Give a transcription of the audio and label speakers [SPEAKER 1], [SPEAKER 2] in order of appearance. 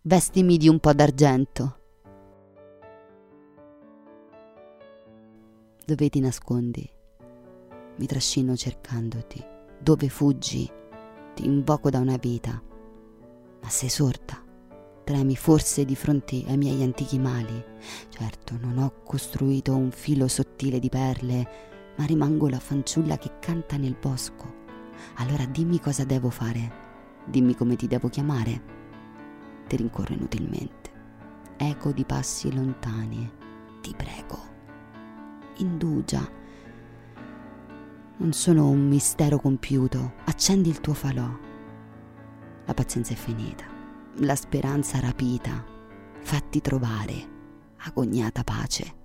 [SPEAKER 1] vestimi di un po' d'argento. Dove ti nascondi? Mi trascino cercandoti. Dove fuggi? Ti invoco da una vita. Ma sei sorda? Tremi forse di fronte ai miei antichi mali? Certo, non ho costruito un filo sottile di perle, ma rimango la fanciulla che canta nel bosco. Allora dimmi cosa devo fare. Dimmi come ti devo chiamare. Ti rincorro inutilmente. Eco di passi lontani. Ti prego. Indugia. Non sono un mistero compiuto. Accendi il tuo falò. La pazienza è finita, la speranza rapita. Fatti trovare, agognata pace.